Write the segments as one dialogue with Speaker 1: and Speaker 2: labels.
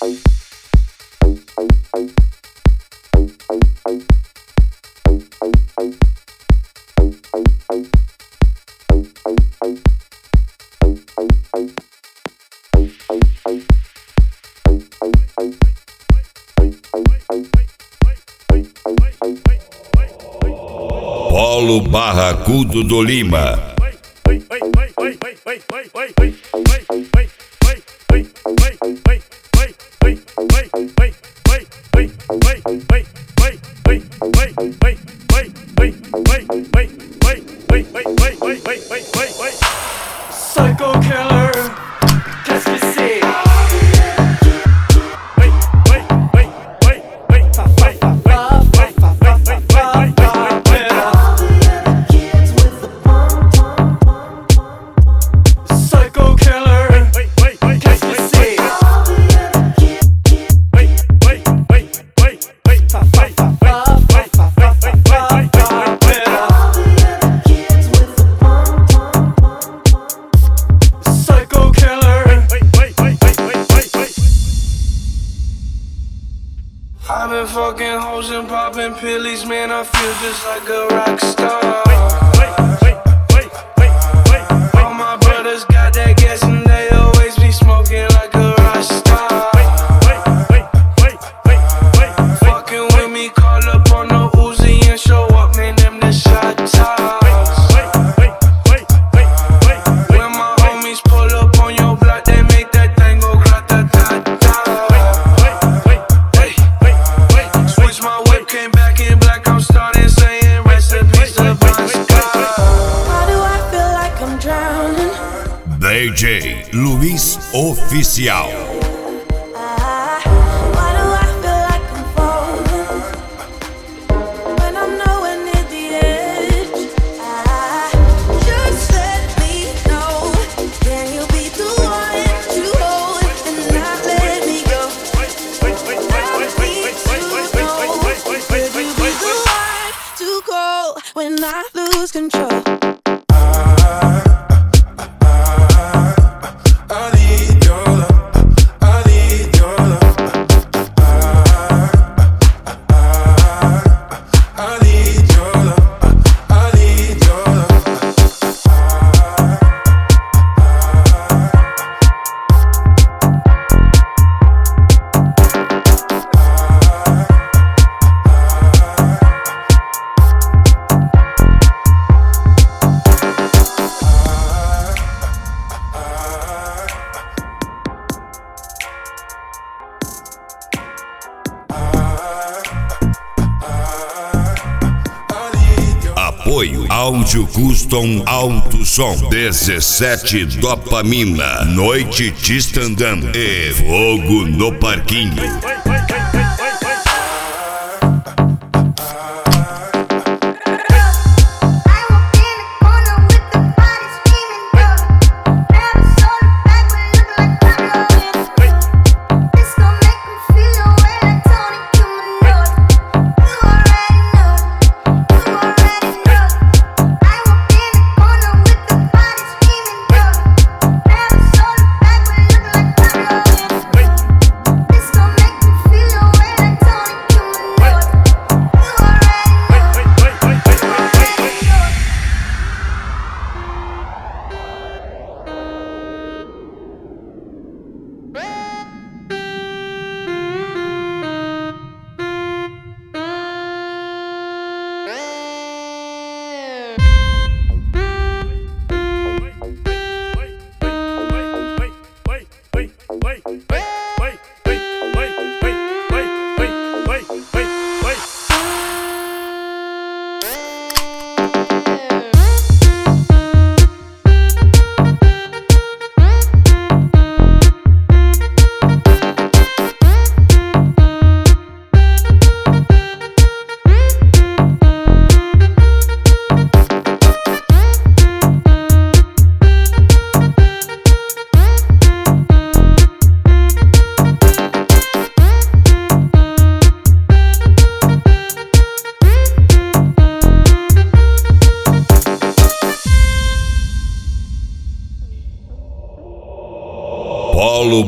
Speaker 1: Polo Barracudo do Lima.
Speaker 2: Psycho killer, qu'est-ce que c'est? Psycho killer, qu'est-ce que c'est? Psycho killer.
Speaker 3: I've been fucking hoes and popping pillies, man, I feel just like a rock star. All my brothers got that gas and they always be smoking like a rock star. Fucking with me, call up on the Uzi and show up, man, them the shot tops. When my homies pull up on your block, they make that thing go grata-ta-ta. Switch my whip, came back in black, I'm starting saying recipes to Bon Scott.
Speaker 4: Why do I feel like I'm drowning?
Speaker 1: DJ Luiz Oficial.
Speaker 4: Why do I feel like I'm falling when I'm nowhere near the edge? Just let me know. Can you be the one to hold and not let me go? I need to know. Could you be the one to go when I lose control?
Speaker 3: I need your love, I need your love. I need your love, I need your love.
Speaker 1: Apoio Áudio Custom Alto Som 17 Dopamina. Noite Tistandam e Fogo no Parquinho.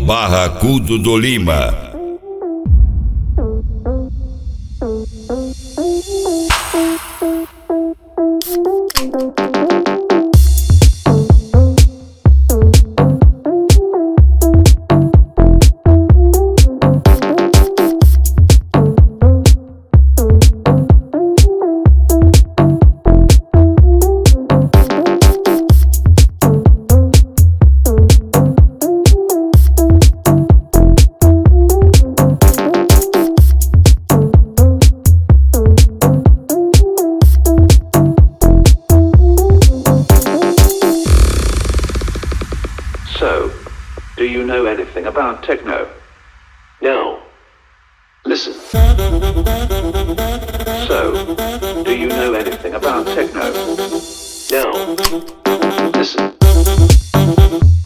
Speaker 1: Barracudo do Lima.
Speaker 5: So, do you know anything about techno? No. Listen. So, do you know anything about techno? No. Listen.